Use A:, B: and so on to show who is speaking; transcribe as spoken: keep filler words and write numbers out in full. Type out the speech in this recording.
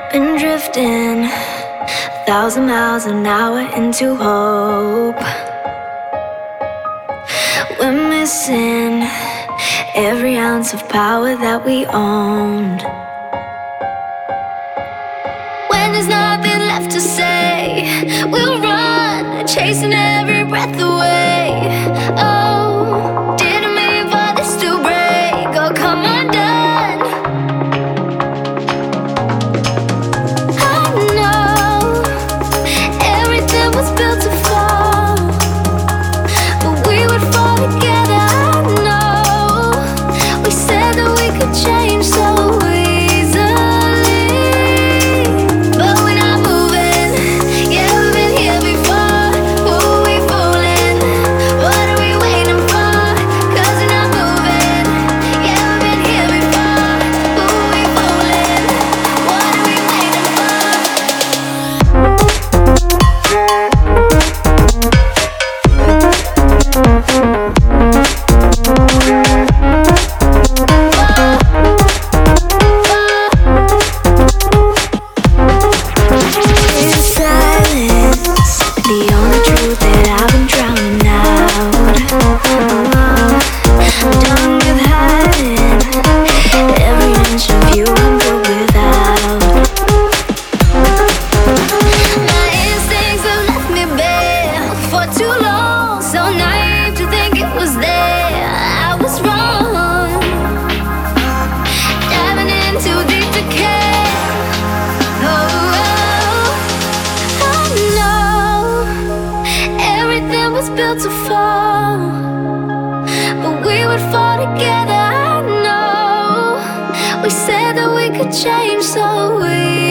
A: Been drifting a thousand miles an hour into hope. We're missing every ounce of power that we owned. When there's nothing left to say, we'll run, chasing every breath away. Oh, didn't mean for this to break or come undone. I know everything was built to fall, but we would fall together. I know we said that we could change so built to fall, but we would fall together. I know we said that we could change, so we